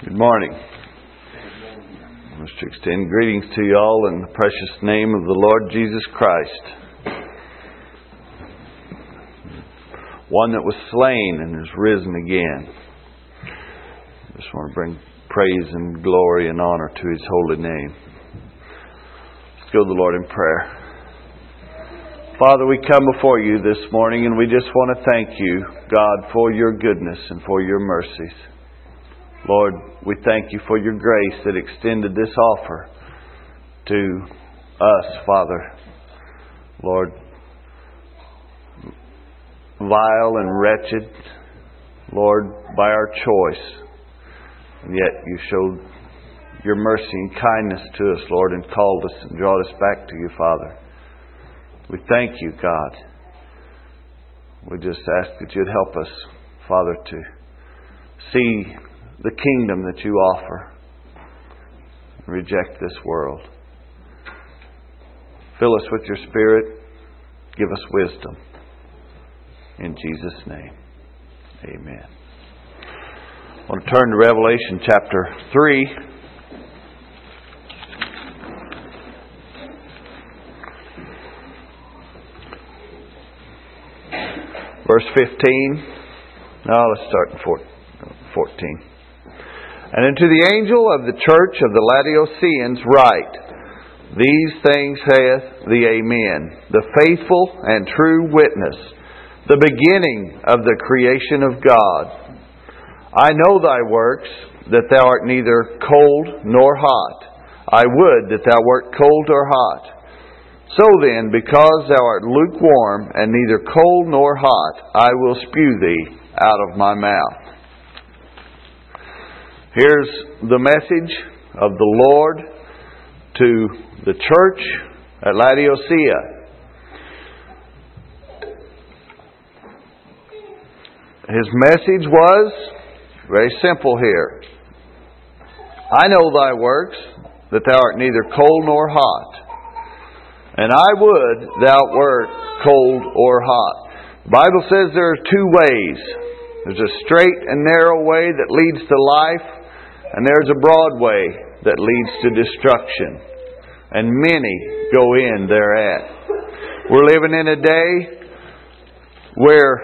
Good morning. I wish to extend greetings to you all in the precious name of the Lord Jesus Christ. One that was slain and is risen again. I just want to bring praise and glory and honor to His holy name. Let's go to the Lord in prayer. Father, we come before you this morning and we just want to thank you, God, for your goodness and for your mercies. Lord, we thank you for your grace that extended this offer to us, Father. Lord, vile and wretched, Lord, by our choice. And yet you showed your mercy and kindness to us, Lord, and called us and brought us back to you, Father. We thank you, God. We just ask that you'd help us, Father, to see the kingdom that you offer. Reject this world. Fill us with your Spirit. Give us wisdom. In Jesus' name, amen. I want to turn to Revelation chapter 3. Verse 15. No, let's start in 14. And unto the angel of the church of the Laodiceans write, These things saith the Amen, the faithful and true witness, the beginning of the creation of God. I know thy works, that thou art neither cold nor hot. I would that thou wert cold or hot. So then, because thou art lukewarm and neither cold nor hot, I will spew thee out of my mouth. Here's the message of the Lord to the church at Laodicea. His message was very simple here. I know thy works, that thou art neither cold nor hot. And I would thou wert cold or hot. The Bible says there are two ways. There's a straight and narrow way that leads to life, and there's a broad way that leads to destruction. And many go in thereat. We're living in a day where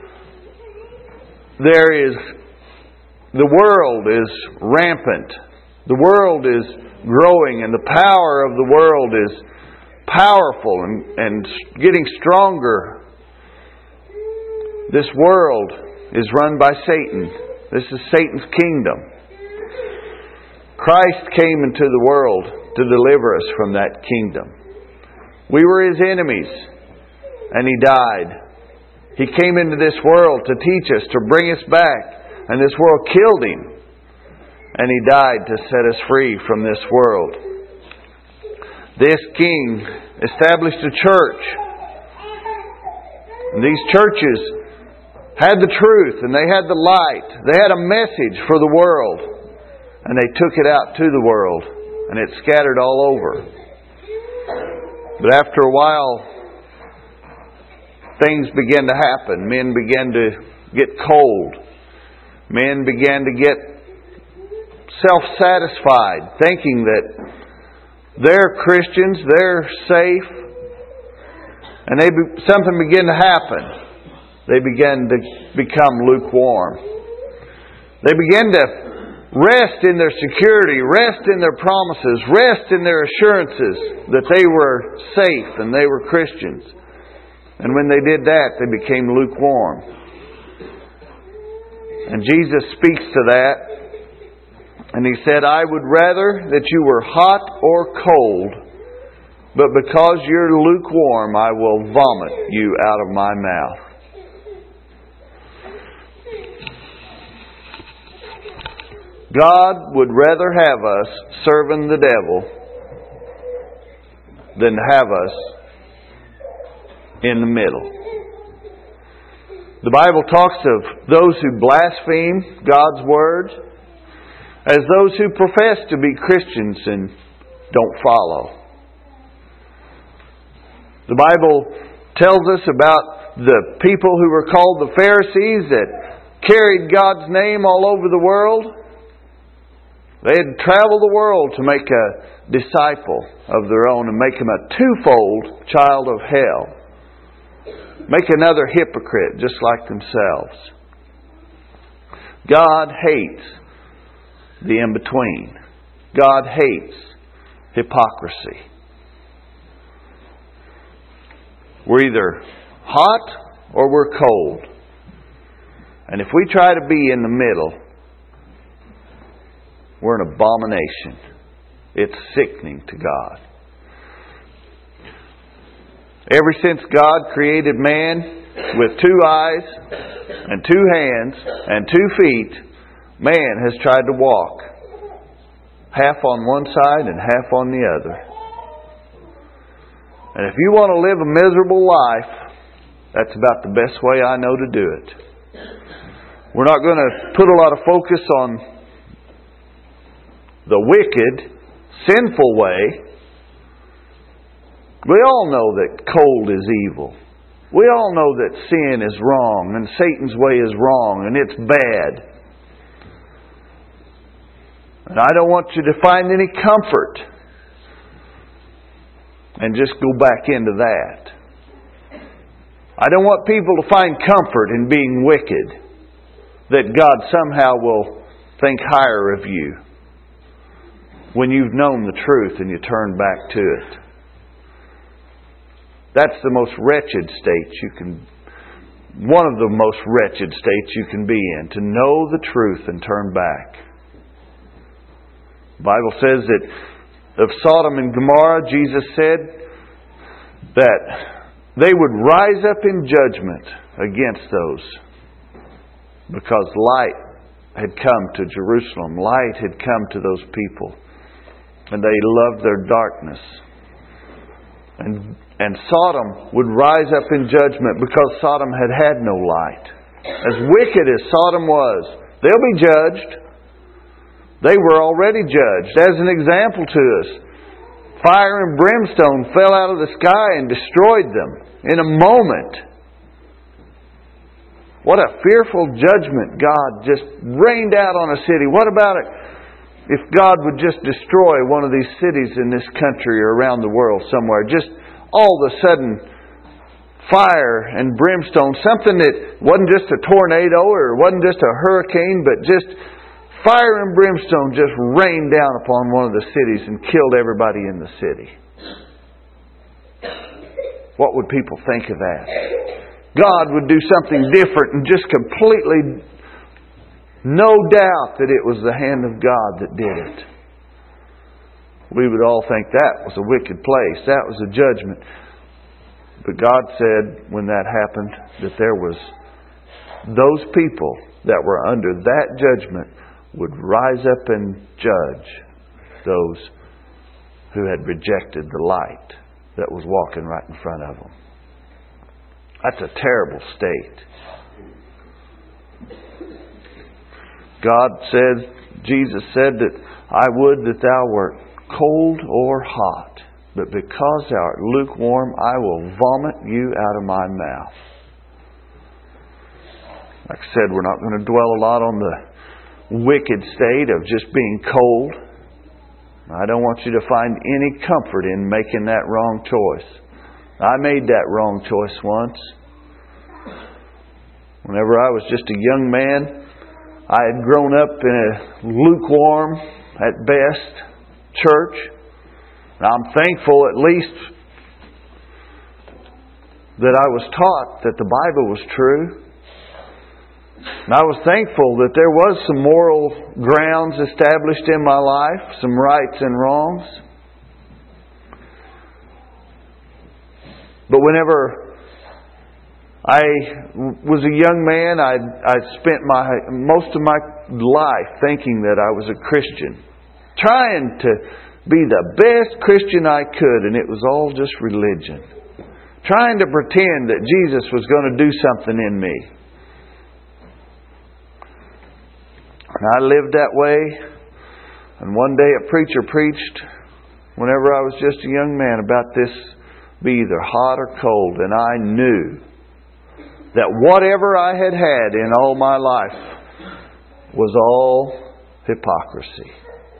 the world is rampant. The world is growing, and the power of the world is powerful and getting stronger. This world is run by Satan. This is Satan's kingdom. Christ came into the world to deliver us from that kingdom. We were His enemies, and He died. He came into this world to teach us, to bring us back, and this world killed Him. And He died to set us free from this world. This King established a church. And these churches had the truth and they had the light. They had a message for the world. And they took it out to the world. And it scattered all over. But after a while, things began to happen. Men began to get cold. Men began to get self-satisfied, thinking that they're Christians, they're safe. And something began to happen. They began to become lukewarm. They began to rest in their security, rest in their promises, rest in their assurances that they were safe and they were Christians. And when they did that, they became lukewarm. And Jesus speaks to that. And He said, I would rather that you were hot or cold, but because you're lukewarm, I will vomit you out of my mouth. God would rather have us serving the devil than have us in the middle. The Bible talks of those who blaspheme God's Word as those who profess to be Christians and don't follow. The Bible tells us about the people who were called the Pharisees that carried God's name all over the world. They had traveled the world to make a disciple of their own and make him a twofold child of hell. Make another hypocrite just like themselves. God hates the in-between. God hates hypocrisy. We're either hot or we're cold. And if we try to be in the middle, we're an abomination. It's sickening to God. Ever since God created man with 2 eyes and 2 hands and 2 feet, man has tried to walk half on one side and half on the other. And if you want to live a miserable life, that's about the best way I know to do it. We're not going to put a lot of focus on the wicked, sinful way. We all know that cold is evil. We all know that sin is wrong and Satan's way is wrong and it's bad. And I don't want you to find any comfort and just go back into that. I don't want people to find comfort in being wicked, that God somehow will think higher of you when you've known the truth and you turn back to it. That's the most wretched state one of the most wretched states you can be in, to know the truth and turn back. The Bible says that of Sodom and Gomorrah, Jesus said that they would rise up in judgment against those, because light had come to Jerusalem. Light had come to those people, and they loved their darkness. And Sodom would rise up in judgment because Sodom had no light. As wicked as Sodom was, they'll be judged. They were already judged. As an example to us, fire and brimstone fell out of the sky and destroyed them in a moment. What a fearful judgment God just rained out on a city. What about it if God would just destroy one of these cities in this country or around the world somewhere? Just all of a sudden, fire and brimstone, something that wasn't just a tornado or wasn't just a hurricane, but just fire and brimstone just rained down upon one of the cities and killed everybody in the city. What would people think of that? God would do something different and just completely, no doubt that it was the hand of God that did it. We would all think that was a wicked place. That was a judgment. But God said when that happened that there was those people that were under that judgment would rise up and judge those who had rejected the light that was walking right in front of them. That's a terrible state. God said, Jesus said that I would that thou wert cold or hot, but because thou art lukewarm, I will vomit you out of my mouth. Like I said, we're not going to dwell a lot on the wicked state of just being cold. I don't want you to find any comfort in making that wrong choice. I made that wrong choice once. Whenever I was just a young man, I had grown up in a lukewarm, at best, church. Now, I'm thankful at least that I was taught that the Bible was true. And I was thankful that there was some moral grounds established in my life, some rights and wrongs. But whenever I was a young man, I spent most of my life thinking that I was a Christian, trying to be the best Christian I could, and it was all just religion. Trying to pretend that Jesus was going to do something in me. And I lived that way. And one day a preacher preached, whenever I was just a young man, about this be either hot or cold. And I knew that whatever I had had in all my life was all hypocrisy.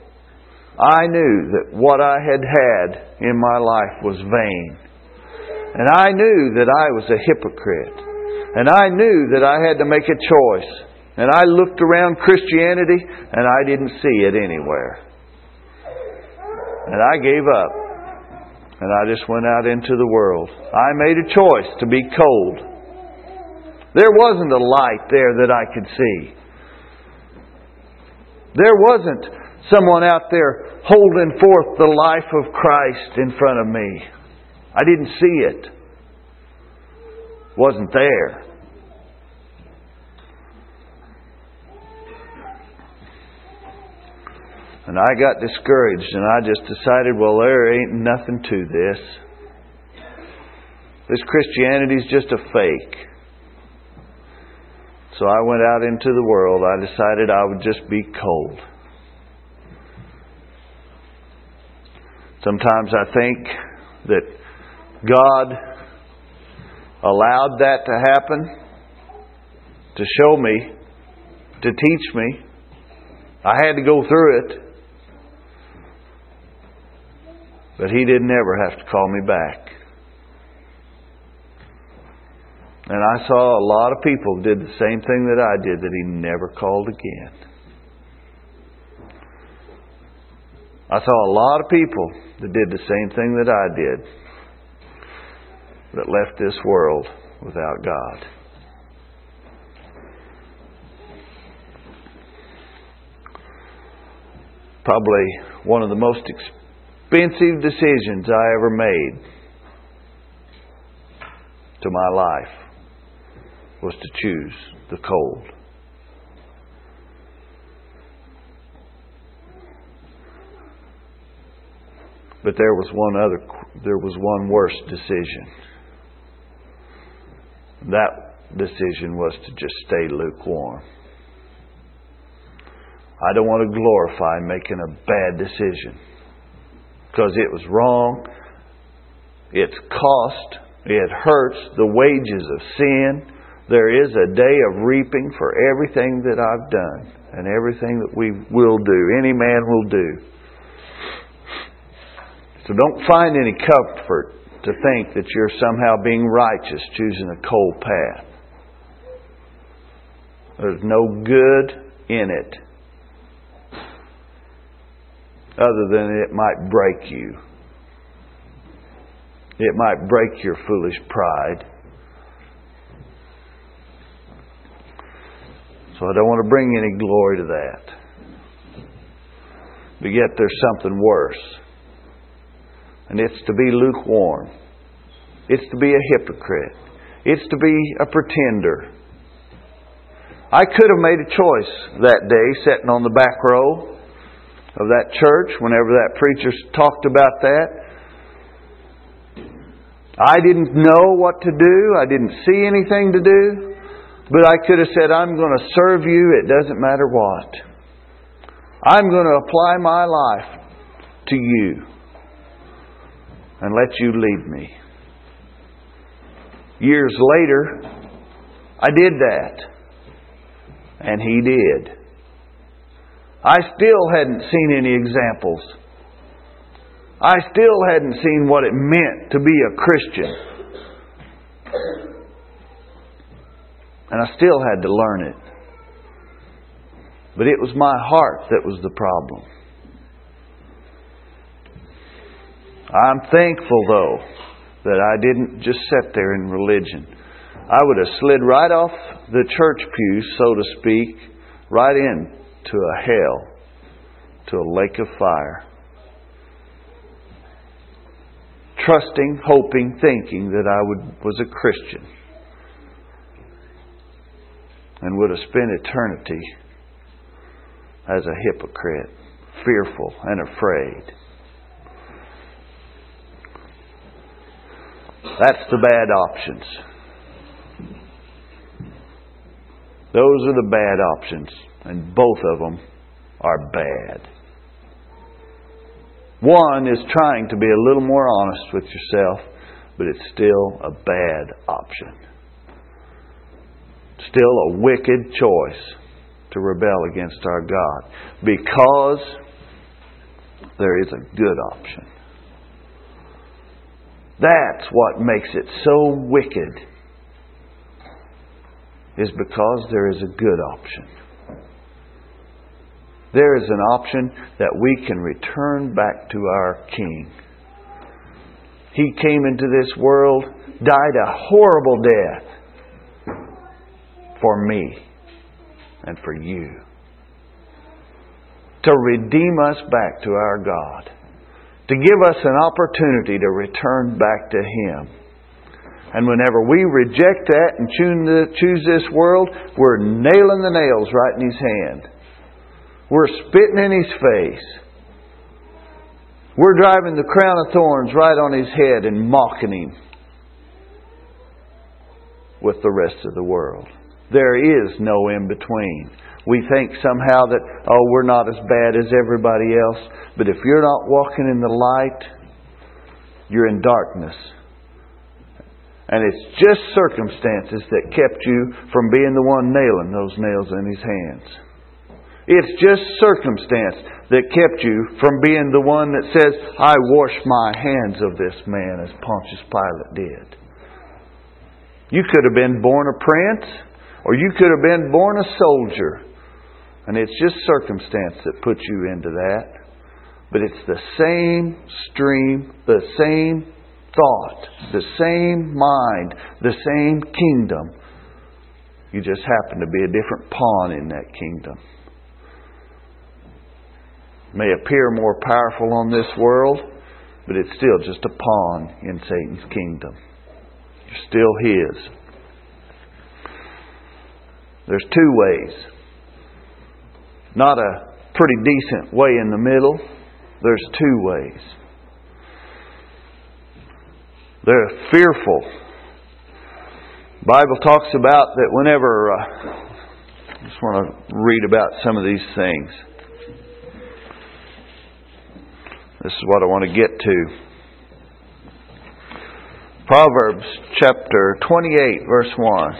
I knew that what I had had in my life was vain. And I knew that I was a hypocrite. And I knew that I had to make a choice. And I looked around Christianity and I didn't see it anywhere. And I gave up. And I just went out into the world. I made a choice to be cold. There wasn't a light there that I could see. There wasn't someone out there holding forth the life of Christ in front of me. I didn't see it. Wasn't there. And I got discouraged and I just decided, well, there ain't nothing to this. This Christianity's just a fake. So I went out into the world. I decided I would just be cold. Sometimes I think that God allowed that to happen to show me, to teach me. I had to go through it. But He didn't ever have to call me back. And I saw a lot of people who did the same thing that I did, that He never called again. I saw a lot of people that did the same thing that I did, that left this world without God. Probably one of the most expensive decisions I ever made to my life was to choose the cold. But there was one worse decision. That decision was to just stay lukewarm. I don't want to glorify making a bad decision, because it was wrong. It's cost. It hurts. The wages of sin. There is a day of reaping for everything that I've done and everything that we will do. Any man will do. So don't find any comfort to think that you're somehow being righteous choosing a cold path. There's no good in it, other than it might break you. It might break your foolish pride. So I don't want to bring any glory to that. But yet there's something worse. And it's to be lukewarm. It's to be a hypocrite. It's to be a pretender. I could have made a choice that day sitting on the back row of that church whenever that preacher talked about that. I didn't know what to do. I didn't see anything to do. But I could have said, I'm going to serve you. It doesn't matter what. I'm going to apply my life to you and let you lead me. Years later, I did that. And He did. I still hadn't seen any examples. I still hadn't seen what it meant to be a Christian. And I still had to learn it. But it was my heart that was the problem. I'm thankful, though, that I didn't just sit there in religion. I would have slid right off the church pew, so to speak, right into a hell, to a lake of fire. Trusting, hoping, thinking that I was a Christian. And would have spent eternity as a hypocrite, fearful and afraid. That's the bad options. Those are the bad options, and both of them are bad. One is trying to be a little more honest with yourself, but it's still a bad option. Still a wicked choice to rebel against our God. Because there is a good option. That's what makes it so wicked, is because there is a good option. There is an option that we can return back to our King. He came into this world, died a horrible death for me and for you, to redeem us back to our God, to give us an opportunity to return back to Him. And whenever we reject that and choose this world, we're nailing the nails right in His hand. We're spitting in His face. We're driving the crown of thorns right on His head and mocking Him with the rest of the world. There is no in between. We think somehow that, we're not as bad as everybody else. But if you're not walking in the light, you're in darkness. And it's just circumstances that kept you from being the one nailing those nails in His hands. It's just circumstance that kept you from being the one that says, I wash my hands of this man, as Pontius Pilate did. You could have been born a prince, or you could have been born a soldier. And it's just circumstance that puts you into that. But it's the same stream, the same thought, the same mind, the same kingdom. You just happen to be a different pawn in that kingdom. May appear more powerful on this world, but it's still just a pawn in Satan's kingdom. You're still his. There's two ways. Not a pretty decent way in the middle. There's two ways. They're fearful. The Bible talks about that whenever... I just want to read about some of these things. This is what I want to get to. Proverbs chapter 28, verse 1.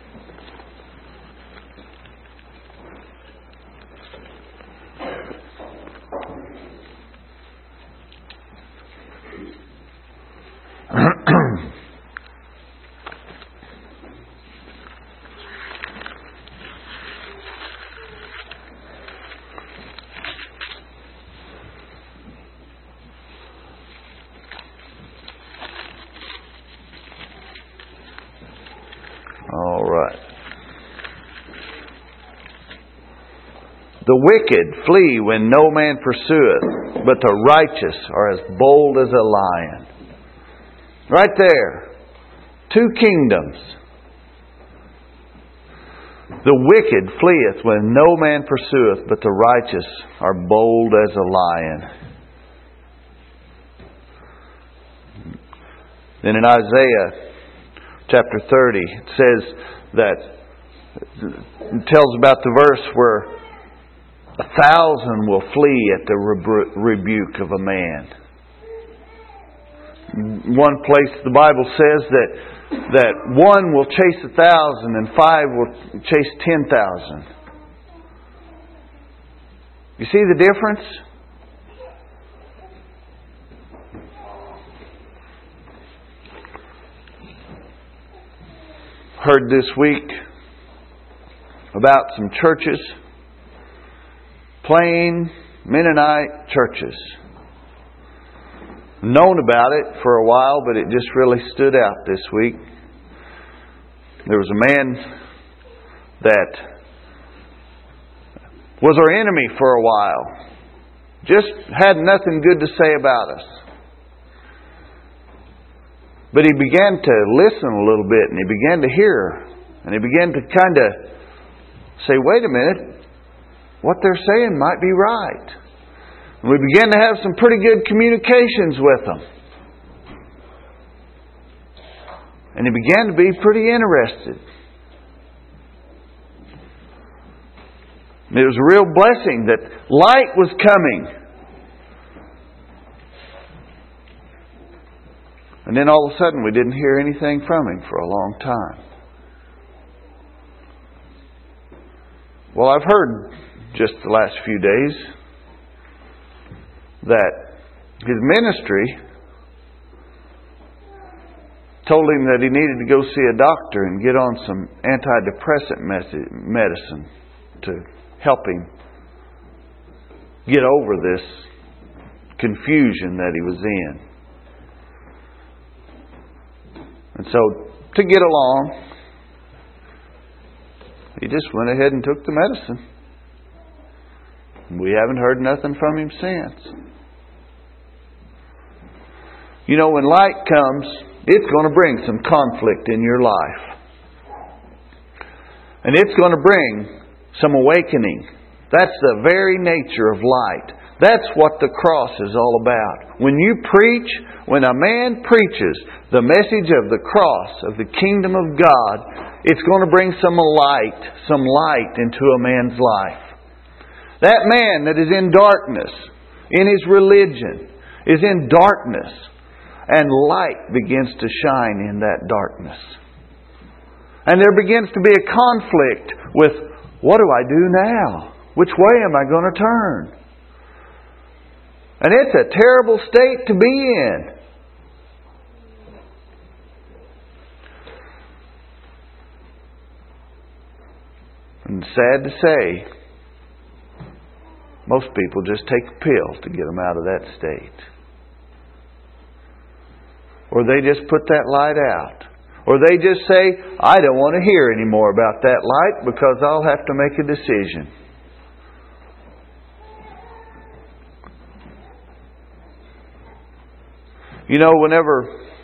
The wicked flee when no man pursueth, but the righteous are as bold as a lion. Right there. Two kingdoms. The wicked fleeth when no man pursueth, but the righteous are bold as a lion. Then in Isaiah chapter 30, it says that, it tells about the verse where 1,000 will flee at the rebuke of a man. One place the Bible says that one will chase 1,000 and 5 will chase 10,000. You see the difference? Heard this week about some churches, plain Mennonite churches. Known about it for a while, but it just really stood out this week. There was a man that was our enemy for a while. Just had nothing good to say about us. But he began to listen a little bit, and he began to hear, and he began to kind of say, wait a minute, what they're saying might be right. And we began to have some pretty good communications with them. And he began to be pretty interested. And it was a real blessing that light was coming. And then all of a sudden we didn't hear anything from him for a long time. Well, I've heard just the last few days that his ministry told him that he needed to go see a doctor and get on some antidepressant medicine to help him get over this confusion that he was in. And so, to get along, he just went ahead and took the medicine. We haven't heard nothing from him since. You know, when light comes, it's going to bring some conflict in your life. And it's going to bring some awakening. That's the very nature of light. That's what the cross is all about. When you preach, when a man preaches the message of the cross, of the kingdom of God, it's going to bring some light into a man's life. That man that is in darkness, in his religion, is in darkness. And light begins to shine in that darkness. And there begins to be a conflict with, what do I do now? Which way am I going to turn? And it's a terrible state to be in. And sad to say, most people just take a pill to get them out of that state. Or they just put that light out. Or they just say, I don't want to hear any more about that light because I'll have to make a decision. You know, whenever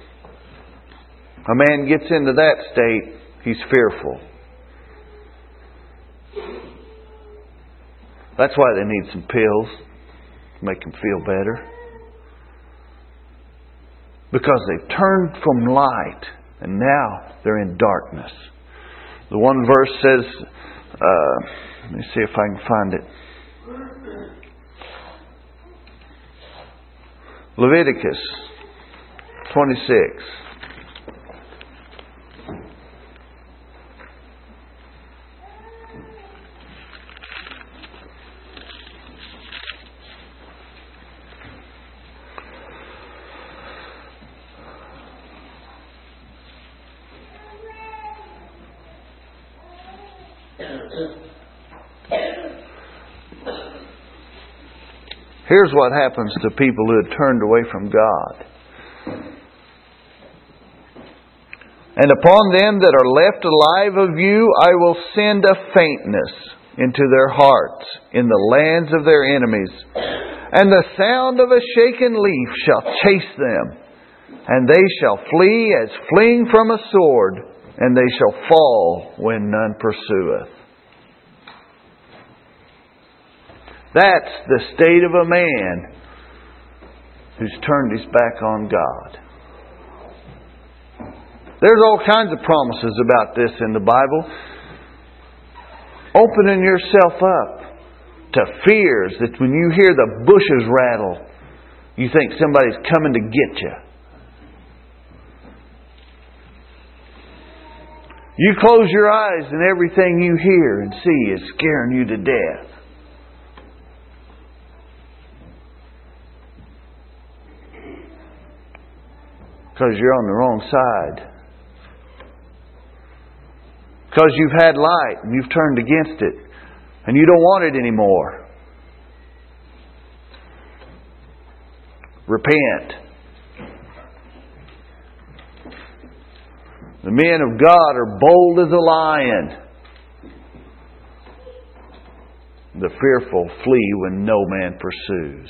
a man gets into that state, he's fearful. That's why they need some pills to make them feel better. Because they've turned from light and now they're in darkness. The one verse says, let me see if I can find it. Leviticus 26. Here's what happens to people who had turned away from God. And upon them that are left alive of you, I will send a faintness into their hearts in the lands of their enemies. And the sound of a shaken leaf shall chase them. And they shall flee as fleeing from a sword. And they shall fall when none pursueth. That's the state of a man who's turned his back on God. There's all kinds of promises about this in the Bible. Opening yourself up to fears that when you hear the bushes rattle, you think somebody's coming to get you. You close your eyes and everything you hear and see is scaring you to death. Because you're on the wrong side. Because you've had light and you've turned against it. And you don't want it anymore. Repent. The men of God are bold as a lion. The fearful flee when no man pursues.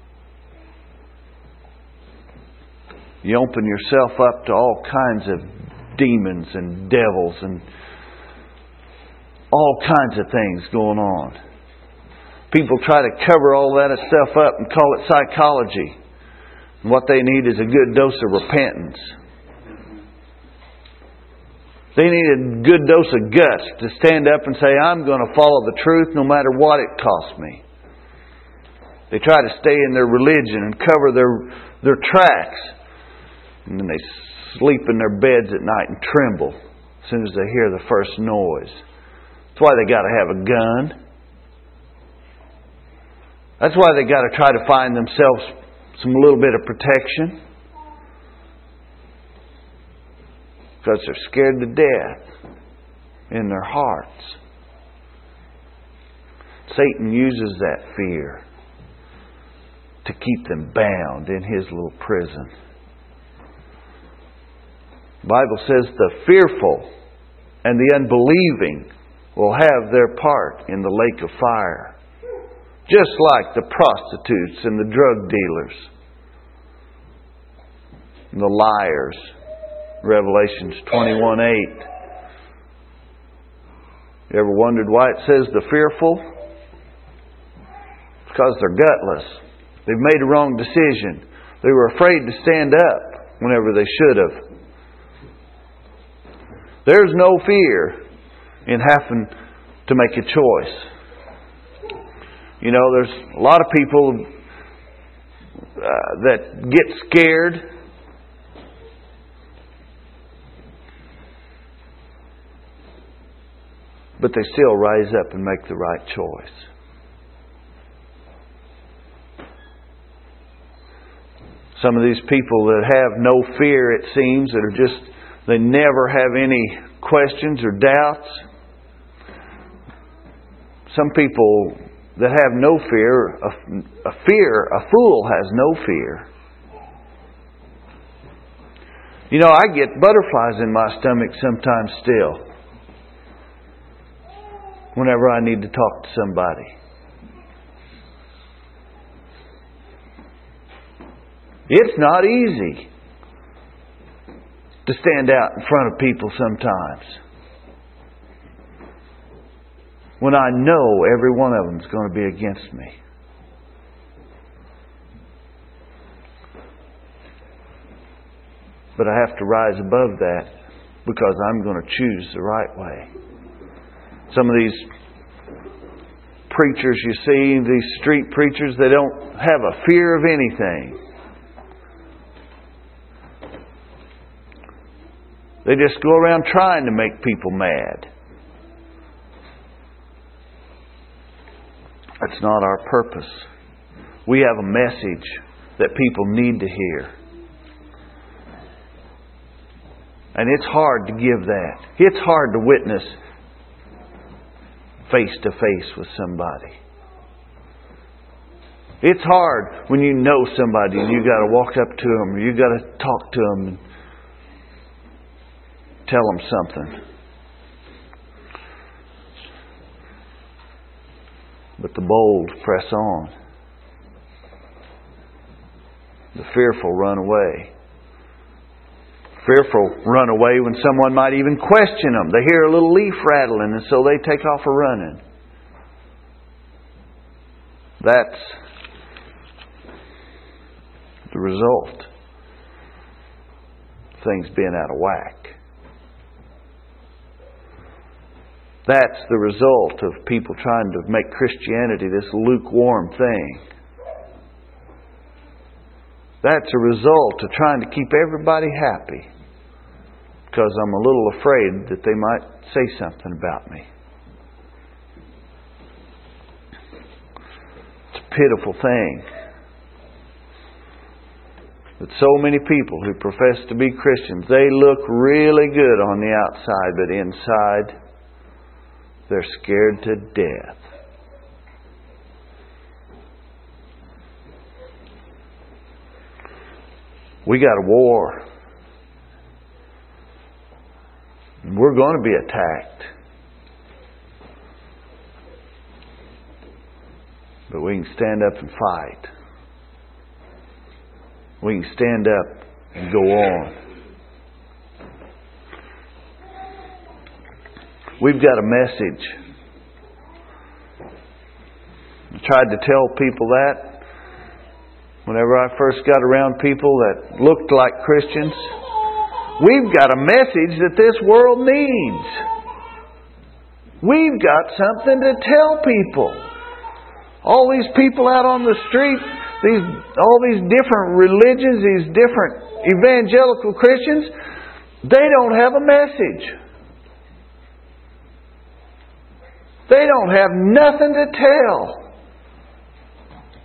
You open yourself up to all kinds of demons and devils and all kinds of things going on. People try to cover all that stuff up and call it psychology. And what they need is a good dose of repentance. They need a good dose of guts to stand up and say, I'm going to follow the truth no matter what it costs me. They try to stay in their religion and cover their tracks. And then they sleep in their beds at night and tremble as soon as they hear the first noise. That's why they got to have a gun. That's why they got to try to find themselves some little bit of protection. Because they're scared to death in their hearts. Satan uses that fear to keep them bound in his little prison. The Bible says the fearful and the unbelieving will have their part in the lake of fire. Just like the prostitutes and the drug dealers and the liars. Revelations 21:8. You ever wondered why it says the fearful? Because they're gutless. They've made a wrong decision. They were afraid to stand up whenever they should have. There's no fear in having to make a choice. You know, there's a lot of people that get scared. But they still rise up and make the right choice. Some of these people that have no fear, it seems, that are just, they never have any questions or doubts. Some people that have no fear, a fool has no fear. You know, I get butterflies in my stomach sometimes still. Whenever I need to talk to somebody. It's not easy to stand out in front of people sometimes. When I know every one of them is going to be against me. But I have to rise above that because I'm going to choose the right way. Some of these preachers you see, these street preachers, they don't have a fear of anything. They just go around trying to make people mad. That's not our purpose. We have a message that people need to hear. And it's hard to give that. It's hard to witness face to face with somebody. It's hard when you know somebody and you got to walk up to them or you got to talk to them and tell them something. But the bold press on. The fearful run away. Fearful run away when someone might even question them. They hear a little leaf rattling and so they take off a-running. That's the result. Things being out of whack. That's the result of people trying to make Christianity this lukewarm thing. That's a result of trying to keep everybody happy. Because I'm a little afraid that they might say something about me. It's a pitiful thing that so many people who profess to be Christians, they look really good on the outside, but inside they're scared to death. We got a war. We're going to be attacked. But we can stand up and fight. We can stand up and go on. We've got a message. I tried to tell people that whenever I first got around people that looked like Christians. We've got a message that this world needs. We've got something to tell people. All these people out on the street, all these different religions, these different evangelical Christians, they don't have a message. They don't have nothing to tell.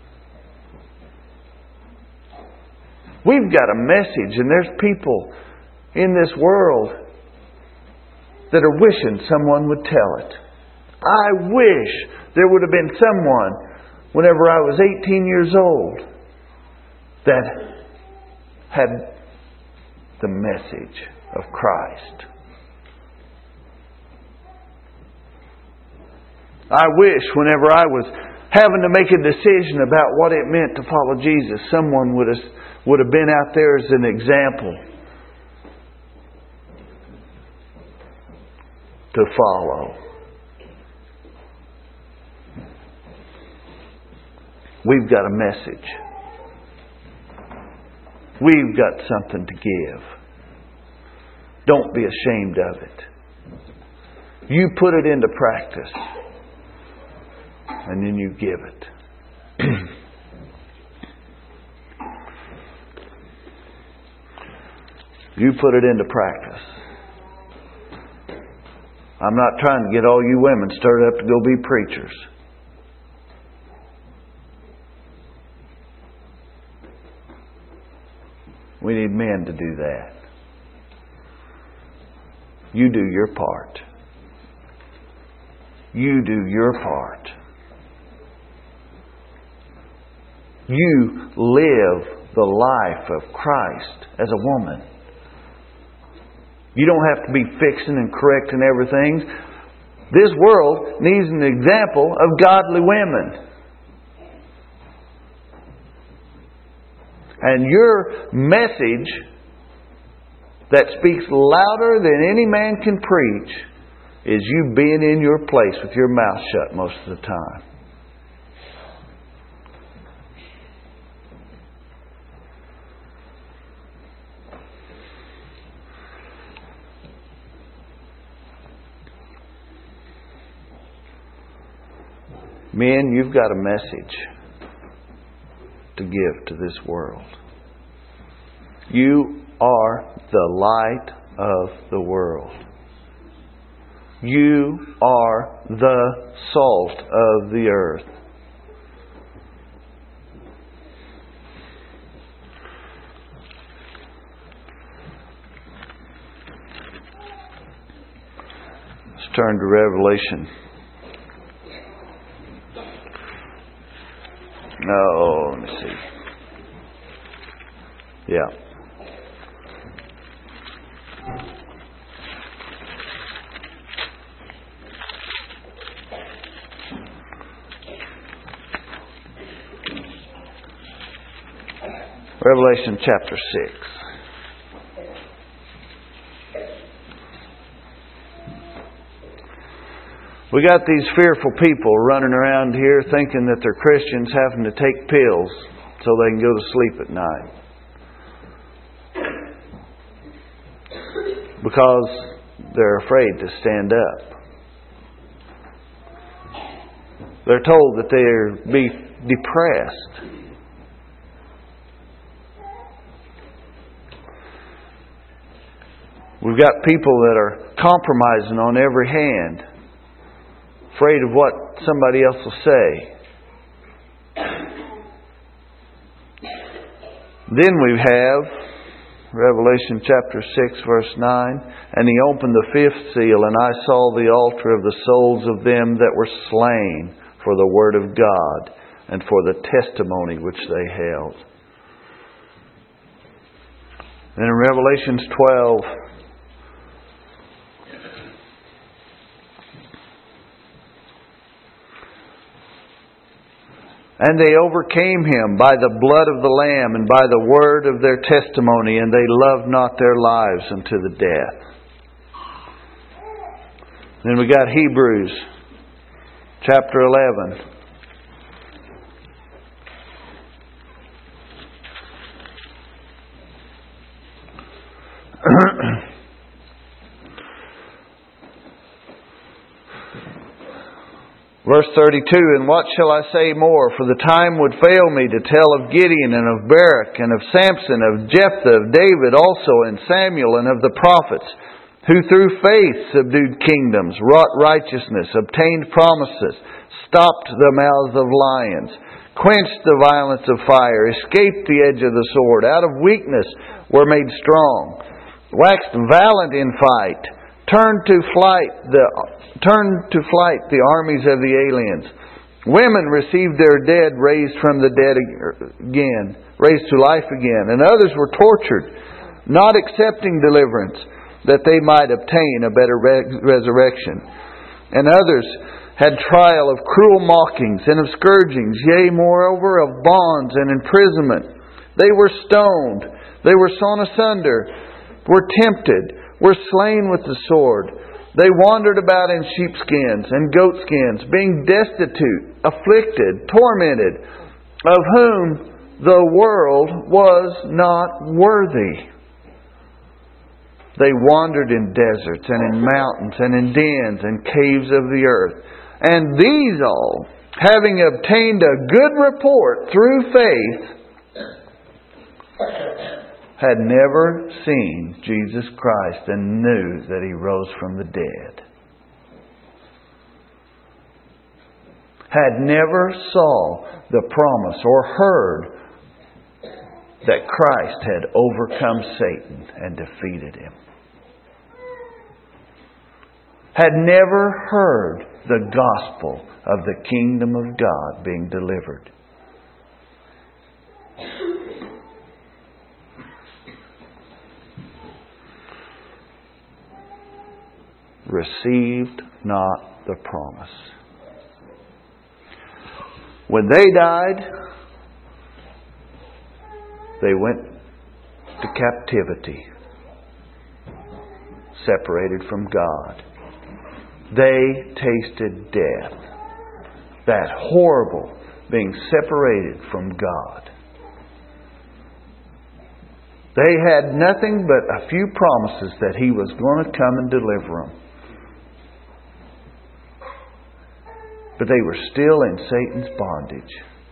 We've got a message, and there's people in this world that are wishing someone would tell it. I wish there would have been someone whenever I was 18 years old that had the message of Christ. I wish whenever I was having to make a decision about what it meant to follow Jesus, someone would have been out there as an example to follow. We've got a message. We've got something to give. Don't be ashamed of it. You put it into practice, and then you give it. You put it into practice. I'm not trying to get all you women stirred up to go be preachers. We need men to do that. You do your part. You do your part. You live the life of Christ as a woman. You don't have to be fixing and correcting everything. This world needs an example of godly women. And your message that speaks louder than any man can preach is you being in your place with your mouth shut most of the time. Men, you've got a message to give to this world. You are the light of the world. You are the salt of the earth. Let's turn to Revelation. No, let me see. Yeah. Revelation chapter 6. We got these fearful people running around here thinking that they're Christians, having to take pills so they can go to sleep at night. Because they're afraid to stand up. They're told that they'll be depressed. We've got people that are compromising on every hand, afraid of what somebody else will say. Then we have Revelation chapter 6 verse 9. And he opened the fifth seal, and I saw the altar of the souls of them that were slain for the word of God and for the testimony which they held. And in Revelations 12, and they overcame him by the blood of the Lamb and by the word of their testimony, and they loved not their lives unto the death. Then we got Hebrews chapter 11. Verse 32, and what shall I say more? For the time would fail me to tell of Gideon and of Barak and of Samson, of Jephthah, of David also, and Samuel, and of the prophets, who through faith subdued kingdoms, wrought righteousness, obtained promises, stopped the mouths of lions, quenched the violence of fire, escaped the edge of the sword, out of weakness were made strong, waxed valiant in fight, turned to flight the armies of the aliens. Women received their dead raised from the dead again, raised to life again, and others were tortured, not accepting deliverance, that they might obtain a better resurrection. And others had trial of cruel mockings and of scourgings, yea, moreover, of bonds and imprisonment. They were stoned, they were sawn asunder, were tempted, were slain with the sword. They wandered about in sheepskins and goatskins, being destitute, afflicted, tormented, of whom the world was not worthy. They wandered in deserts and in mountains and in dens and caves of the earth. And these all, having obtained a good report through faith, had never seen Jesus Christ and knew that He rose from the dead. Had never saw the promise or heard that Christ had overcome Satan and defeated him. Had never heard the gospel of the kingdom of God being delivered. Received not the promise. When they died, they went to captivity, separated from God. They tasted death. That horrible being separated from God. They had nothing but a few promises that He was going to come and deliver them. But they were still in Satan's bondage.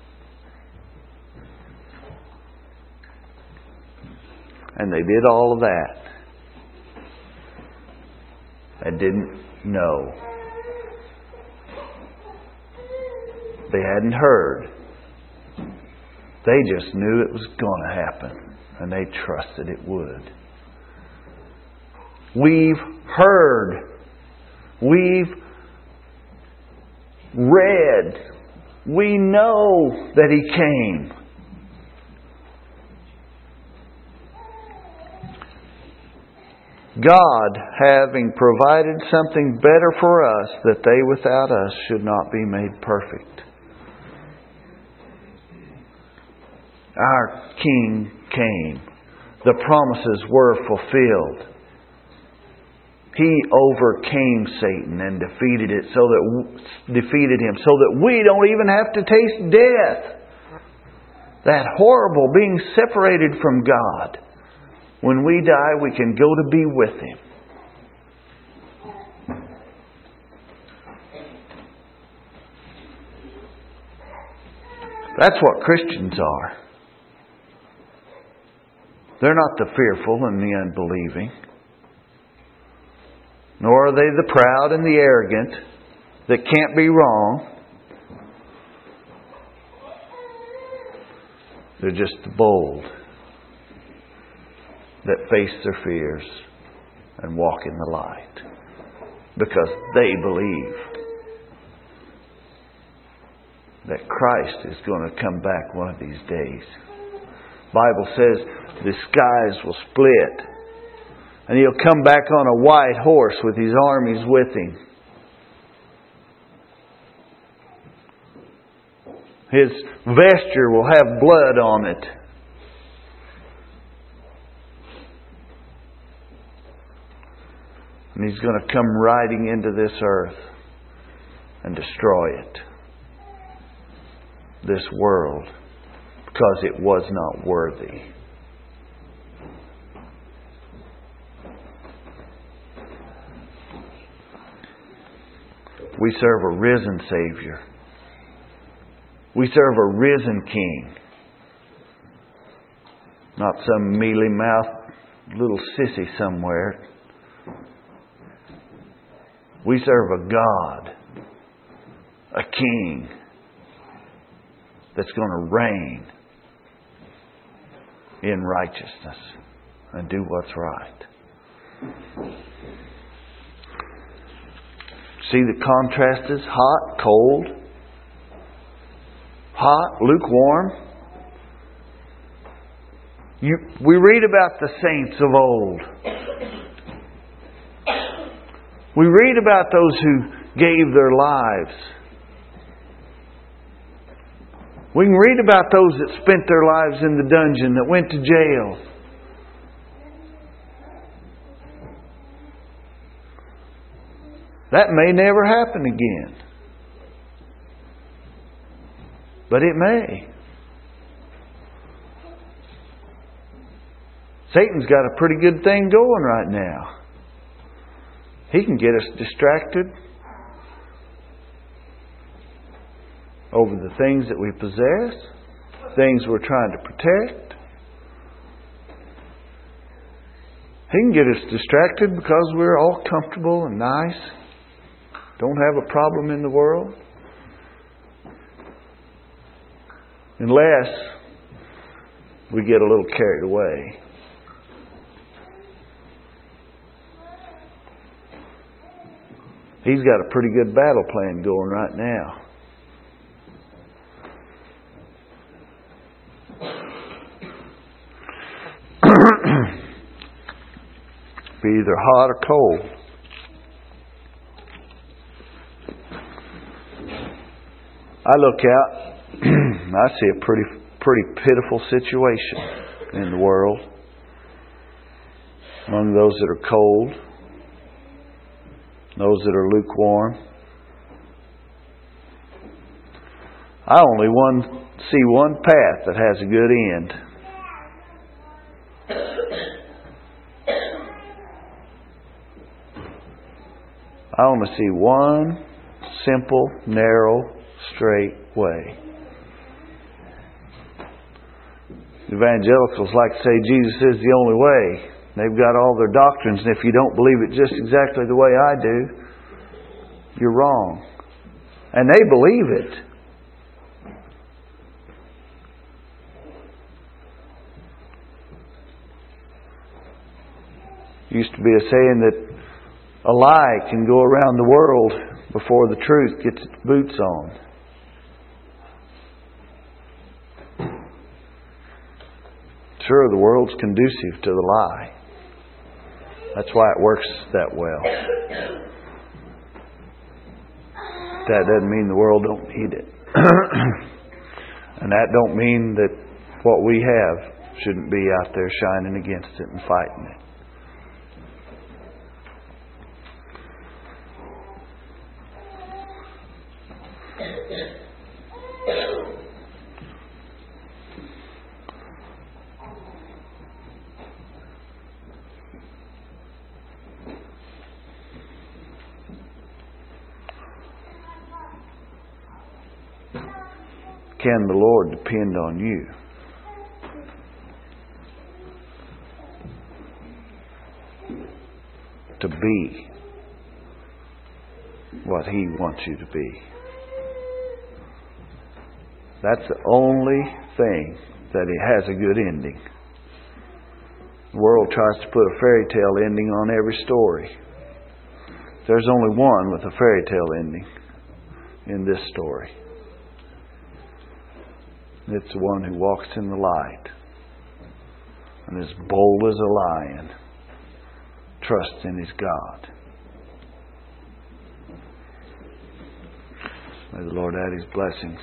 And they did all of that and didn't know. They hadn't heard. They just knew it was going to happen, and they trusted it would. We've heard. We've read. We know that He came. God, having provided something better for us, that they without us should not be made perfect. Our King came. The promises were fulfilled. He overcame Satan and defeated him so that we don't even have to taste death. That horrible being separated from God. When we die, we can go to be with Him. That's what Christians are. They're not the fearful and the unbelieving. Nor are they the proud and the arrogant that can't be wrong. They're just the bold that face their fears and walk in the light because they believe that Christ is going to come back one of these days. The Bible says the skies will split and He'll come back on a white horse with His armies with Him. His vesture will have blood on it. And He's going to come riding into this earth and destroy it. This world. Because it was not worthy. We serve a risen Savior. We serve a risen King. Not some mealy-mouthed little sissy somewhere. We serve a God, a King, that's going to reign in righteousness and do what's right. See the contrast is hot, cold, hot, lukewarm. We read about the saints of old. We read about those who gave their lives. We can read about those that spent their lives in the dungeon, that went to jail. That may never happen again. But it may. Satan's got a pretty good thing going right now. He can get us distracted over the things that we possess, things we're trying to protect. He can get us distracted because we're all comfortable and nice, don't have a problem in the world. Unless we get a little carried away. He's got a pretty good battle plan going right now. Be either hot or cold. I look out, I see a pretty pitiful situation in the world. Among those that are cold, those that are lukewarm. I only see one path that has a good end. I only see one simple, narrow, straight way. Evangelicals like to say Jesus is the only way. They've got all their doctrines, and if you don't believe it just exactly the way I do, you're wrong. And they believe it. Used to be a saying that a lie can go around the world before the truth gets its boots on. Sure, the world's conducive to the lie. That's why it works that well. That doesn't mean the world don't need it. And that don't mean that what we have shouldn't be out there shining against it and fighting it. Can the Lord depend on you? To be what He wants you to be. That's the only thing that it has a good ending. The world tries to put a fairy tale ending on every story. There's only one with a fairy tale ending in this story. It's the one who walks in the light and is bold as a lion, trusts in his God. May the Lord add His blessings.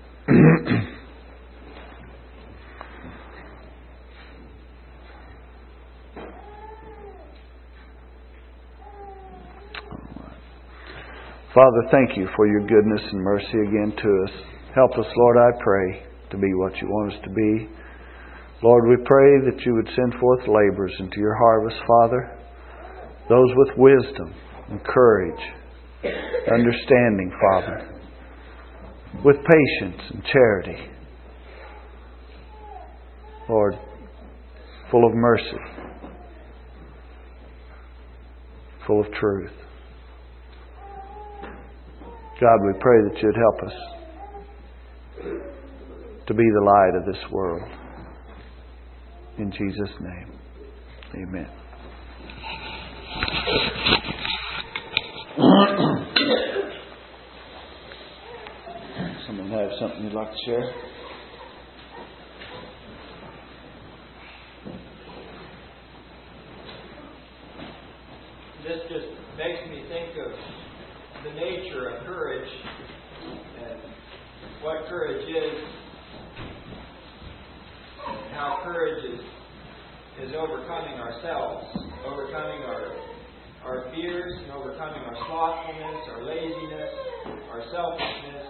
Father, thank You for Your goodness and mercy again to us. Help us, Lord, I pray, to be what You want us to be. Lord, we pray that You would send forth laborers into Your harvest, Father. Those with wisdom and courage, understanding, Father. With patience and charity. Lord, full of mercy. Full of truth. God, we pray that You'd help us to be the light of this world. In Jesus' name, amen. Someone have something you'd like to share? This just makes me think of the nature of courage and what courage is and how courage is overcoming ourselves, overcoming our fears and overcoming our slothfulness, our laziness, our selfishness.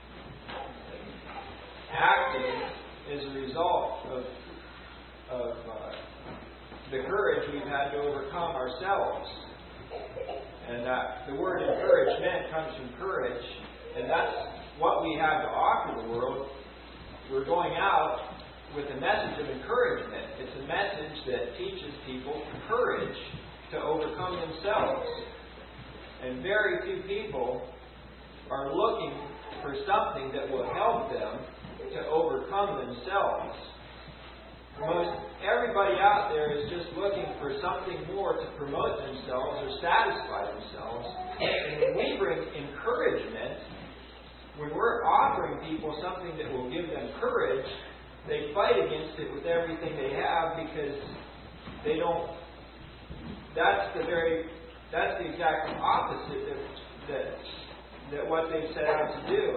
Acting is a result of the courage we've had to overcome ourselves. And that the word encouragement comes from courage, and that's what we have to offer the world. We're going out with a message of encouragement. It's a message that teaches people courage to overcome themselves. And very few people are looking for something that will help them to overcome themselves. Most everybody out there is just looking for something more to promote themselves or satisfy themselves. And when we bring encouragement, when we're offering people something that will give them courage, they fight against it with everything they have because they don't. That's the exact opposite that what they've set out to do.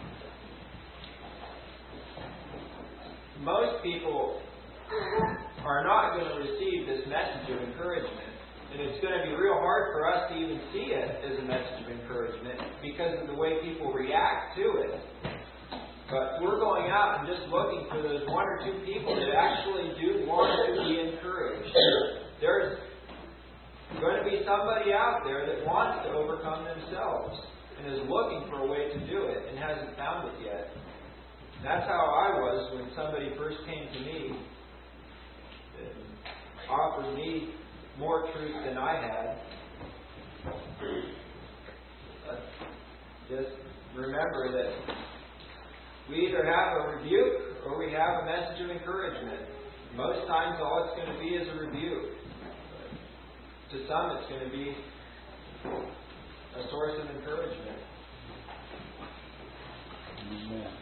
Most people are not going to receive this message of encouragement. And it's going to be real hard for us to even see it as a message of encouragement because of the way people react to it. But we're going out and just looking for those one or two people that actually do want to be encouraged. There's going to be somebody out there that wants to overcome themselves and is looking for a way to do it and hasn't found it yet. That's how I was when somebody first came to me and offered me more truth than I had. Just remember that we either have a rebuke or we have a message of encouragement. Most times all it's going to be is a rebuke. To some it's going to be a source of encouragement. Amen.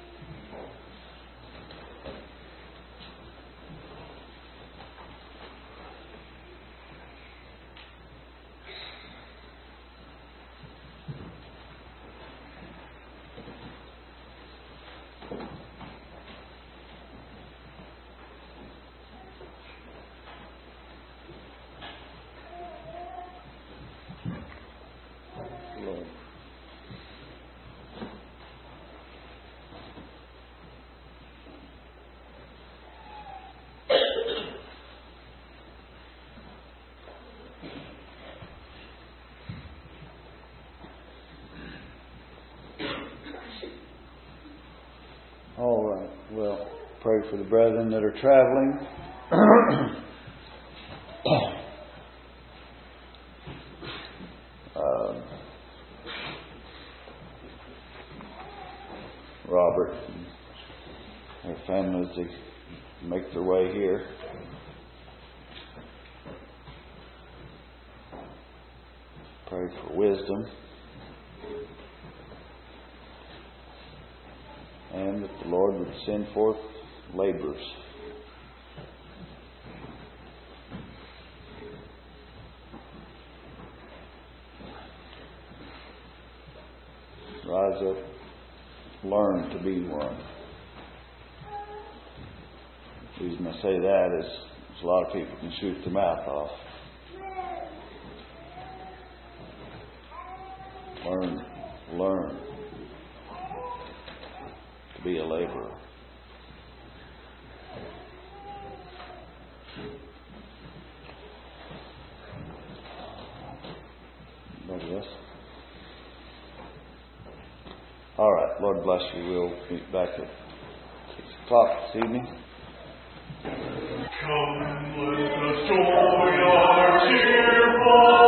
All right. Well, pray for the brethren that are traveling. Robert and their families to make their way here. Pray for wisdom. And that the Lord would send forth laborers. Rise up, learn to be one. The reason I say that is a lot of people can shoot their mouth off. Learn to be a laborer. Anybody else? All right. Lord bless you. We'll meet back at 6 o'clock this evening. Come, let us join our cheerful